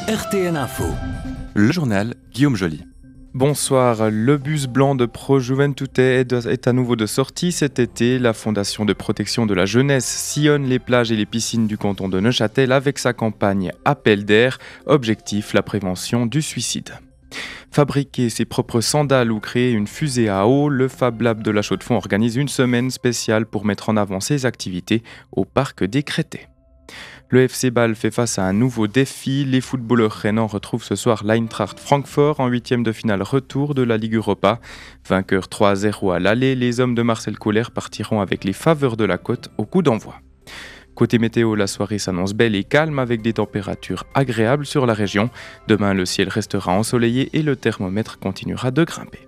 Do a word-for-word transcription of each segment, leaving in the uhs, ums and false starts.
R T N Info. Le journal Guillaume Joly. Bonsoir, le bus blanc de Pro Juventute est à nouveau de sortie cet été. La Fondation de protection de la jeunesse sillonne les plages et les piscines du canton de Neuchâtel avec sa campagne Appel d'air, objectif la prévention du suicide. Fabriquer ses propres sandales ou créer une fusée à eau, le Fab Lab de la Chaux-de-Fonds organise une semaine spéciale pour mettre en avant ses activités au parc des Crétés. Le F C Bâle fait face à un nouveau défi. Les footballeurs rhénans retrouvent ce soir l'Eintracht Francfort en huitième de finale retour de la Ligue Europa. Vainqueurs trois à zéro à l'aller, les hommes de Marcel Kohler partiront avec les faveurs de la côte au coup d'envoi. Côté météo, la soirée s'annonce belle et calme avec des températures agréables sur la région. Demain, le ciel restera ensoleillé et le thermomètre continuera de grimper.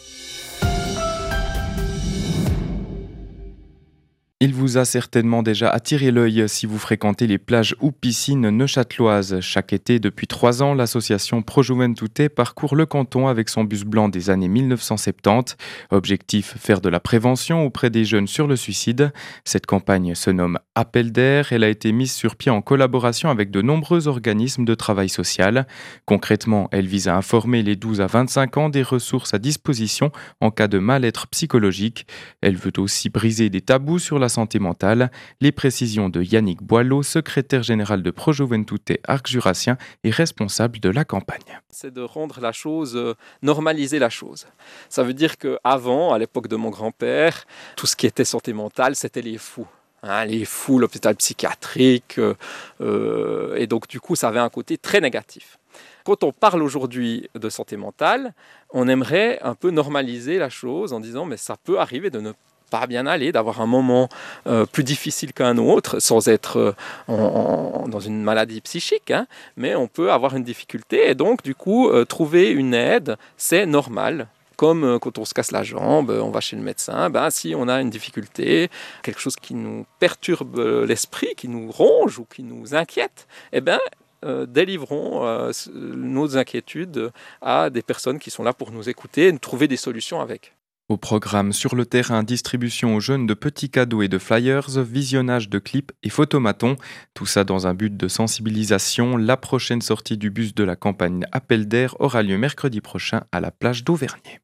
Il vous a certainement déjà attiré l'œil si vous fréquentez les plages ou piscines neuchâteloises. Chaque été, depuis trois ans, l'association Pro Juventute parcourt le canton avec son bus blanc des années dix-neuf cent soixante-dix. Objectif, faire de la prévention auprès des jeunes sur le suicide. Cette campagne se nomme Appel d'air. Elle a été mise sur pied en collaboration avec de nombreux organismes de travail social. Concrètement, elle vise à informer les douze à vingt-cinq ans des ressources à disposition en cas de mal-être psychologique. Elle veut aussi briser des tabous sur la santé mentale. Les précisions de Yannick Boileau, secrétaire général de Pro Juventute Arc-Jurassien et responsable de la campagne. C'est de rendre la chose, euh, normaliser la chose. Ça veut dire qu'avant, à l'époque de mon grand-père, tout ce qui était santé mentale, c'était les fous. Hein, les fous, l'hôpital psychiatrique, euh, euh, et donc du coup, ça avait un côté très négatif. Quand on parle aujourd'hui de santé mentale, on aimerait un peu normaliser la chose en disant mais ça peut arriver de ne pas bien aller, d'avoir un moment euh, plus difficile qu'un autre, sans être euh, en, en, dans une maladie psychique, hein, mais on peut avoir une difficulté et donc du coup euh, trouver une aide, c'est normal. Comme euh, quand on se casse la jambe, on va chez le médecin, ben, si on a une difficulté, quelque chose qui nous perturbe l'esprit, qui nous ronge ou qui nous inquiète, eh ben, euh, délivrons euh, nos inquiétudes à des personnes qui sont là pour nous écouter et trouver des solutions avec. Au programme sur le terrain, distribution aux jeunes de petits cadeaux et de flyers, visionnage de clips et photomatons. Tout ça dans un but de sensibilisation. La prochaine sortie du bus de la campagne Appel d'air aura lieu mercredi prochain à la plage d'Auvergne.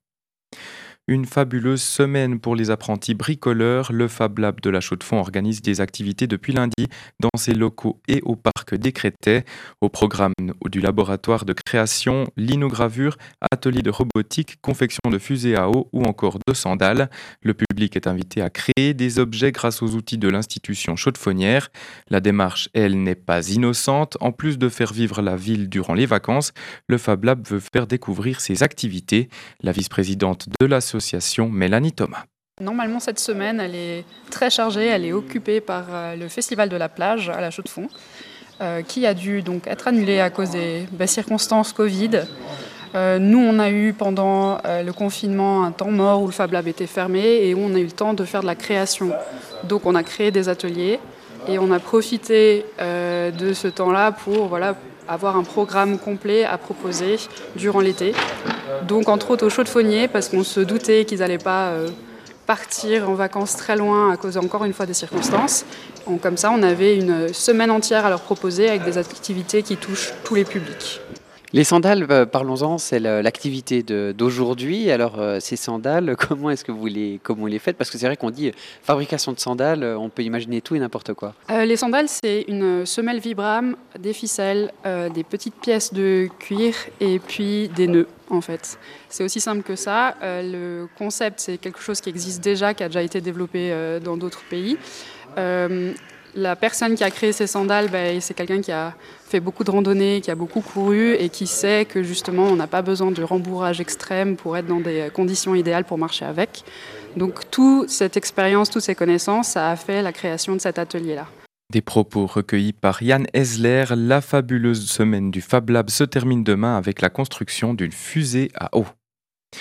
Une fabuleuse semaine pour les apprentis bricoleurs. Le Fab Lab de la Chaux-de-Fonds organise des activités depuis lundi dans ses locaux et au parc des Crétais. Au programme du laboratoire de création, linogravure, atelier de robotique, confection de fusées à eau ou encore de sandales. Le public est invité à créer des objets grâce aux outils de l'institution chaudefonnière. La démarche, elle, n'est pas innocente. En plus de faire vivre la ville durant les vacances, le Fab Lab veut faire découvrir ses activités. La vice-présidente de l'association Association Mélanie Thomas. Normalement, cette semaine, elle est très chargée. Elle est occupée par euh, le Festival de la plage à la Chaux-de-Fonds, euh, qui a dû donc être annulé à cause des bah, circonstances Covid. Euh, nous, on a eu pendant euh, le confinement un temps mort où le Fab Lab était fermé et où on a eu le temps de faire de la création. Donc, on a créé des ateliers et on a profité euh, de ce temps-là pour voilà, avoir un programme complet à proposer durant l'été. Donc entre autres aux chaudefonniers, parce qu'on se doutait qu'ils n'allaient pas euh, partir en vacances très loin à cause encore une fois des circonstances. Donc, comme ça, on avait une semaine entière à leur proposer avec des activités qui touchent tous les publics. Les sandales, euh, parlons-en, c'est l'activité de, d'aujourd'hui. Alors, euh, ces sandales, comment est-ce que vous les, comment vous les faites? Parce que c'est vrai qu'on dit euh, fabrication de sandales, euh, on peut imaginer tout et n'importe quoi. Euh, les sandales, c'est une semelle Vibram, des ficelles, euh, des petites pièces de cuir et puis des nœuds, en fait. C'est aussi simple que ça. Euh, le concept, c'est quelque chose qui existe déjà, qui a déjà été développé euh, dans d'autres pays. Euh, La personne qui a créé ces sandales, ben, c'est quelqu'un qui a fait beaucoup de randonnées, qui a beaucoup couru et qui sait que justement on n'a pas besoin de rembourrage extrême pour être dans des conditions idéales pour marcher avec. Donc toute cette expérience, toutes ces connaissances, ça a fait la création de cet atelier-là. Des propos recueillis par Yann Hesler. La fabuleuse semaine du Fab Lab se termine demain avec la construction d'une fusée à eau.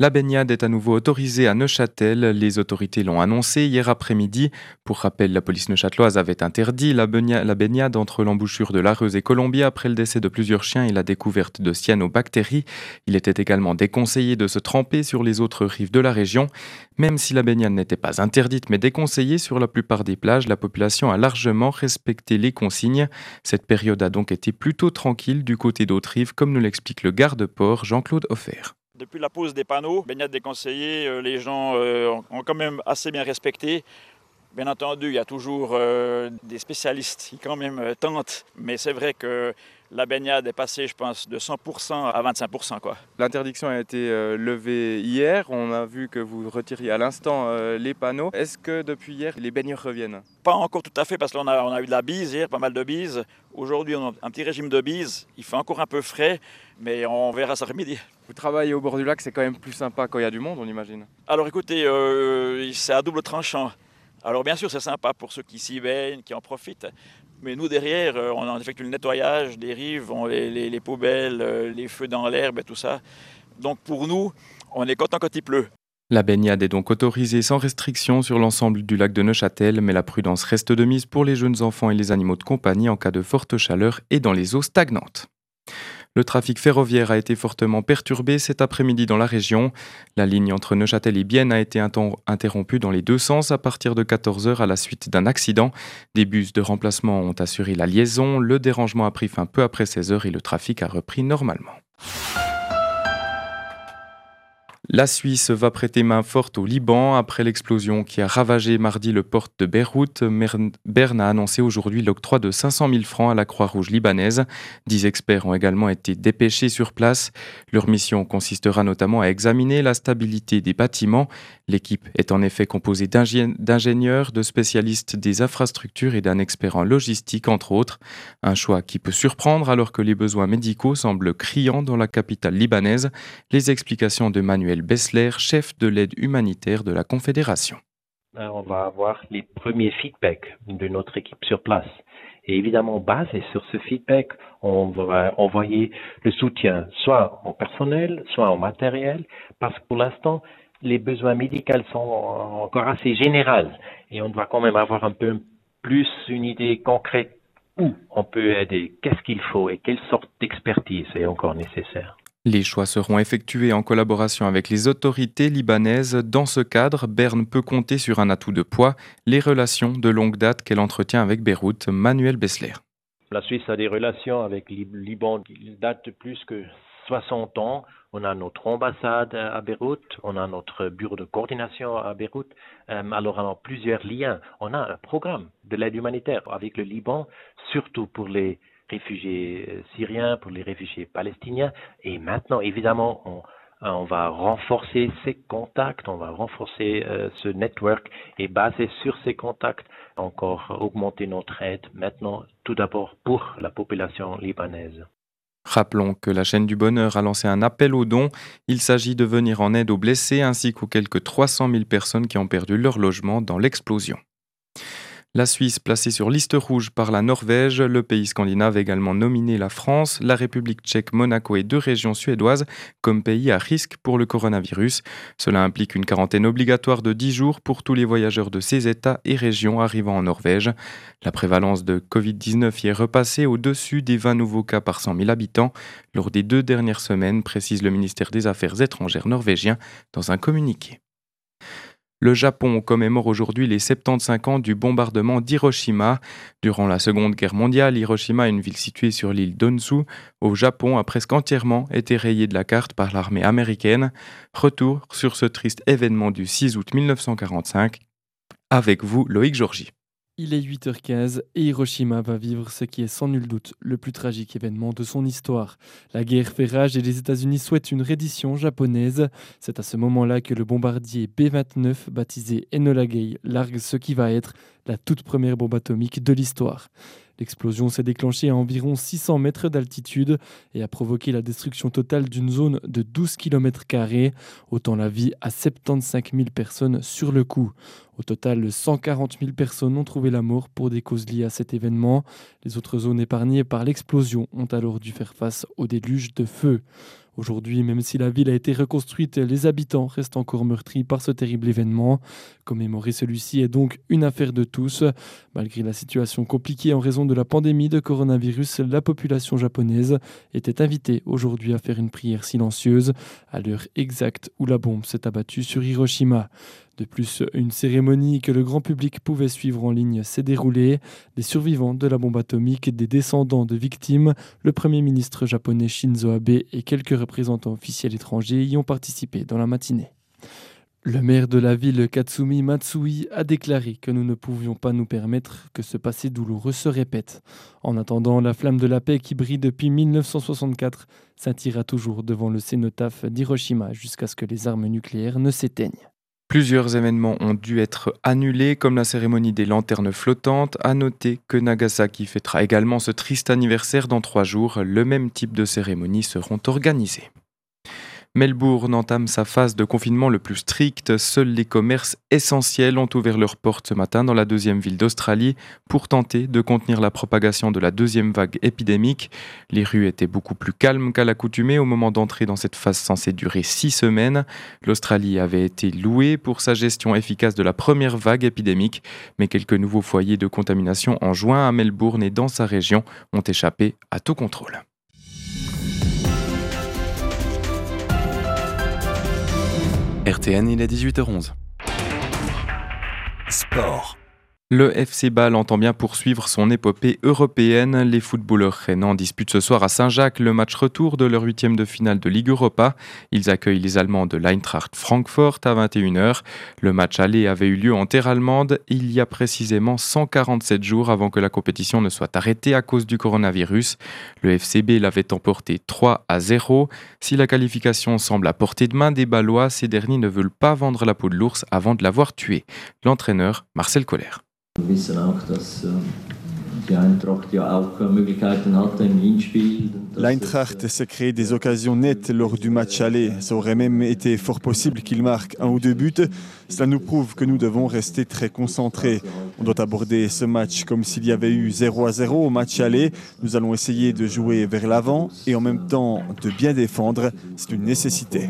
La baignade est à nouveau autorisée à Neuchâtel. Les autorités l'ont annoncé hier après-midi. Pour rappel, la police neuchâteloise avait interdit la baignade, la baignade entre l'embouchure de l'Areuse et Colombier après le décès de plusieurs chiens et la découverte de cyanobactéries. Il était également déconseillé de se tremper sur les autres rives de la région. Même si la baignade n'était pas interdite mais déconseillée sur la plupart des plages, la population a largement respecté les consignes. Cette période a donc été plutôt tranquille du côté d'Autrive, comme nous l'explique le garde-port Jean-Claude Offert. Depuis la pose des panneaux, baignade déconseillée, les gens ont quand même assez bien respecté. Bien entendu, il y a toujours euh, des spécialistes qui quand même euh, tentent, mais c'est vrai que la baignade est passée, je pense, de cent pour cent à vingt-cinq pour cent, quoi. L'interdiction a été euh, levée hier, on a vu que vous retiriez à l'instant euh, les panneaux. Est-ce que depuis hier, les baigneurs reviennent ? Pas encore tout à fait, parce qu'on a, on a eu de la bise hier, pas mal de bise. Aujourd'hui, on a un petit régime de bise, il fait encore un peu frais, mais on verra ça après-midi. Vous travaillez au bord du lac, c'est quand même plus sympa quand il y a du monde, on imagine ? Alors écoutez, euh, c'est à double tranchant. Alors bien sûr, c'est sympa pour ceux qui s'y baignent, qui en profitent. Mais nous, derrière, on en effectue le nettoyage des rives, on les, les, les poubelles, les feux dans l'herbe et tout ça. Donc pour nous, on est content quand il pleut. La baignade est donc autorisée sans restriction sur l'ensemble du lac de Neuchâtel, mais la prudence reste de mise pour les jeunes enfants et les animaux de compagnie en cas de forte chaleur et dans les eaux stagnantes. Le trafic ferroviaire a été fortement perturbé cet après-midi dans la région. La ligne entre Neuchâtel et Bienne a été interrompue dans les deux sens à partir de quatorze heures à la suite d'un accident. Des bus de remplacement ont assuré la liaison. Le dérangement a pris fin peu après seize heures et le trafic a repris normalement. La Suisse va prêter main forte au Liban après l'explosion qui a ravagé mardi le port de Beyrouth. Berne a annoncé aujourd'hui l'octroi de cinq cent mille francs à la Croix-Rouge libanaise. Dix experts ont également été dépêchés sur place. Leur mission consistera notamment à examiner la stabilité des bâtiments. L'équipe est en effet composée d'ingénieurs, de spécialistes des infrastructures et d'un expert en logistique, entre autres. Un choix qui peut surprendre alors que les besoins médicaux semblent criants dans la capitale libanaise. Les explications de Manuel Bessler, chef de l'aide humanitaire de la Confédération. On va avoir les premiers feedbacks de notre équipe sur place. Et évidemment, basé sur ce feedback, on va envoyer le soutien soit en personnel, soit en matériel, parce que pour l'instant, les besoins médicaux sont encore assez généraux. Et on doit quand même avoir un peu plus une idée concrète où on peut aider, qu'est-ce qu'il faut et quelle sorte d'expertise est encore nécessaire. Les choix seront effectués en collaboration avec les autorités libanaises. Dans ce cadre, Berne peut compter sur un atout de poids, les relations de longue date qu'elle entretient avec Beyrouth. Manuel Bessler. La Suisse a des relations avec le Liban qui datent de plus que soixante ans. On a notre ambassade à Beyrouth, on a notre bureau de coordination à Beyrouth. Alors on a plusieurs liens. On a un programme de l'aide humanitaire avec le Liban, surtout pour les réfugiés syriens, pour les réfugiés palestiniens. Et maintenant, évidemment, on, on va renforcer ces contacts, on va renforcer euh, ce network et basé sur ces contacts, encore augmenter notre aide maintenant, tout d'abord pour la population libanaise. Rappelons que la chaîne du bonheur a lancé un appel aux dons. Il s'agit de venir en aide aux blessés ainsi qu'aux quelques trois cent mille personnes qui ont perdu leur logement dans l'explosion. La Suisse placée sur liste rouge par la Norvège, le pays scandinave a également nominé la France, la République tchèque, Monaco et deux régions suédoises comme pays à risque pour le coronavirus. Cela implique une quarantaine obligatoire de dix jours pour tous les voyageurs de ces États et régions arrivant en Norvège. La prévalence de covid dix-neuf y est repassée au-dessus des vingt nouveaux cas par cent mille habitants lors des deux dernières semaines, précise le ministère des Affaires étrangères norvégien dans un communiqué. Le Japon commémore aujourd'hui les soixante-quinze ans du bombardement d'Hiroshima. Durant la Seconde Guerre mondiale, Hiroshima, une ville située sur l'île d'Honshu, au Japon, a presque entièrement été rayée de la carte par l'armée américaine. Retour sur ce triste événement du six août mille neuf cent quarante-cinq. Avec vous, Loïc Georgy. Il est huit heures quinze et Hiroshima va vivre ce qui est sans nul doute le plus tragique événement de son histoire. La guerre fait rage et les États-Unis souhaitent une reddition japonaise. C'est à ce moment-là que le bombardier B vingt-neuf, baptisé Enola Gay, largue ce qui va être la toute première bombe atomique de l'histoire. L'explosion s'est déclenchée à environ six cents mètres d'altitude et a provoqué la destruction totale d'une zone de douze kilomètres carrés, ôtant la vie à soixante-quinze mille personnes sur le coup. Au total, cent quarante mille personnes ont trouvé la mort pour des causes liées à cet événement. Les autres zones épargnées par l'explosion ont alors dû faire face au déluge de feu. Aujourd'hui, même si la ville a été reconstruite, les habitants restent encore meurtris par ce terrible événement. Commémorer celui-ci est donc une affaire de tous. Malgré la situation compliquée en raison de la pandémie de coronavirus, la population japonaise était invitée aujourd'hui à faire une prière silencieuse à l'heure exacte où la bombe s'est abattue sur Hiroshima. De plus, une cérémonie que le grand public pouvait suivre en ligne s'est déroulée. Des survivants de la bombe atomique, des descendants de victimes, le Premier ministre japonais Shinzo Abe et quelques représentants officiels étrangers y ont participé dans la matinée. Le maire de la ville, Katsumi Matsui, a déclaré que nous ne pouvions pas nous permettre que ce passé douloureux se répète. En attendant, la flamme de la paix qui brille depuis mille neuf cent soixante-quatre scintillera toujours devant le cénotaphe d'Hiroshima jusqu'à ce que les armes nucléaires ne s'éteignent. Plusieurs événements ont dû être annulés, comme la cérémonie des lanternes flottantes. À noter que Nagasaki fêtera également ce triste anniversaire dans trois jours. Le même type de cérémonies seront organisées. Melbourne entame sa phase de confinement le plus strict. Seuls les commerces essentiels ont ouvert leurs portes ce matin dans la deuxième ville d'Australie pour tenter de contenir la propagation de la deuxième vague épidémique. Les rues étaient beaucoup plus calmes qu'à l'accoutumée au moment d'entrer dans cette phase censée durer six semaines. L'Australie avait été louée pour sa gestion efficace de la première vague épidémique, mais quelques nouveaux foyers de contamination en juin à Melbourne et dans sa région ont échappé à tout contrôle. R T N, il est dix-huit heures onze. Sport. Le F C Bâle entend bien poursuivre son épopée européenne. Les footballeurs rhénans disputent ce soir à Saint-Jacques le match retour de leur huitième de finale de Ligue Europa. Ils accueillent les Allemands de l'Eintracht Francfort à vingt et une heures. Le match aller avait eu lieu en terre allemande il y a précisément cent quarante-sept jours avant que la compétition ne soit arrêtée à cause du coronavirus. Le F C B l'avait emporté trois à zéro. Si la qualification semble à portée de main des Bâlois, ces derniers ne veulent pas vendre la peau de l'ours avant de l'avoir tué. L'entraîneur, Marcel Koller. L'Eintracht s'est créé des occasions nettes lors du match aller. Ça aurait même été fort possible qu'il marque un ou deux buts. Cela nous prouve que nous devons rester très concentrés. On doit aborder ce match comme s'il y avait eu zéro à zéro au match aller. Nous allons essayer de jouer vers l'avant et en même temps de bien défendre. C'est une nécessité.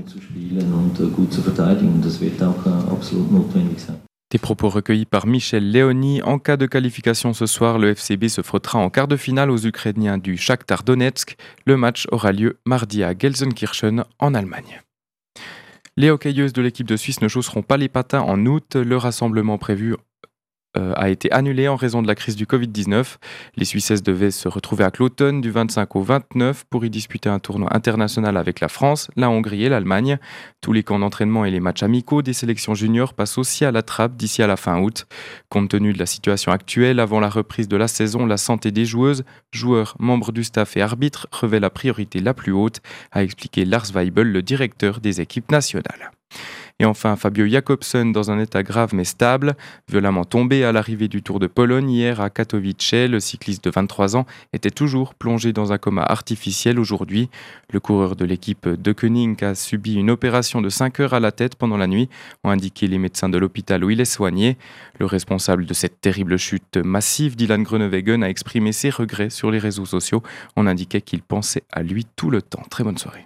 Des propos recueillis par Michel Léoni. En cas de qualification ce soir, le F C B se frottera en quart de finale aux Ukrainiens du Shakhtar Donetsk. Le match aura lieu mardi à Gelsenkirchen en Allemagne. Les hockeyeuses de l'équipe de Suisse ne chausseront pas les patins en août. Le rassemblement prévu Euh, a été annulé en raison de la crise du covid dix-neuf. Les Suissesses devaient se retrouver à Cloton du vingt-cinq au vingt-neuf pour y disputer un tournoi international avec la France, la Hongrie et l'Allemagne. Tous les camps d'entraînement et les matchs amicaux des sélections juniors passent aussi à la trappe d'ici à la fin août. Compte tenu de la situation actuelle, avant la reprise de la saison, la santé des joueuses, joueurs, membres du staff et arbitres revêt la priorité la plus haute, a expliqué Lars Weibel, le directeur des équipes nationales. Et enfin, Fabio Jakobsen, dans un état grave mais stable, violemment tombé à l'arrivée du Tour de Pologne hier à Katowice. Le cycliste de vingt-trois ans était toujours plongé dans un coma artificiel aujourd'hui. Le coureur de l'équipe de Koenig a subi une opération de cinq heures à la tête pendant la nuit, ont indiqué les médecins de l'hôpital où il est soigné. Le responsable de cette terrible chute massive, Dylan Groenewegen, a exprimé ses regrets sur les réseaux sociaux. On indiquait qu'il pensait à lui tout le temps. Très bonne soirée.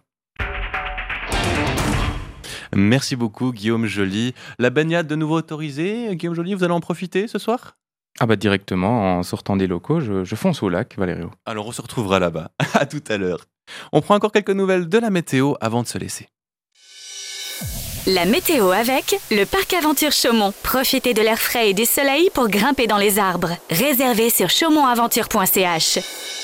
Merci beaucoup Guillaume Joly. La baignade de nouveau autorisée. Guillaume Joly, vous allez en profiter ce soir ? Ah bah directement, en sortant des locaux, je, je fonce au lac, Valério. Alors on se retrouvera là-bas. À tout à l'heure. On prend encore quelques nouvelles de la météo avant de se laisser. La météo avec le Parc Aventure Chaumont. Profitez de l'air frais et du soleil pour grimper dans les arbres. Réservez sur chaumont aventure point c h.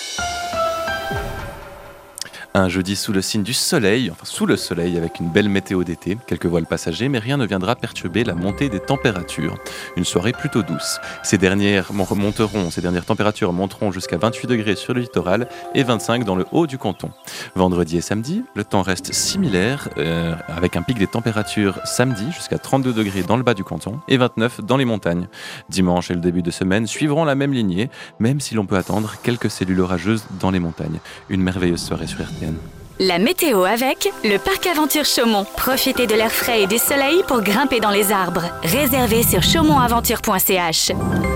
Un jeudi sous le signe du soleil, enfin sous le soleil avec une belle météo d'été, quelques voiles passagers, mais rien ne viendra perturber la montée des températures. Une soirée plutôt douce. Ces dernières monteront, ces dernières températures monteront jusqu'à vingt-huit degrés sur le littoral et vingt-cinq dans le haut du canton. Vendredi et samedi, le temps reste similaire, euh, avec un pic des températures samedi jusqu'à trente-deux degrés dans le bas du canton et vingt-neuf dans les montagnes. Dimanche et le début de semaine suivront la même lignée, même si l'on peut attendre quelques cellules orageuses dans les montagnes. Une merveilleuse soirée sur R T N. La météo avec le Parc Aventure Chaumont. Profitez de l'air frais et du soleil pour grimper dans les arbres. Réservez sur chaumont aventure point c h.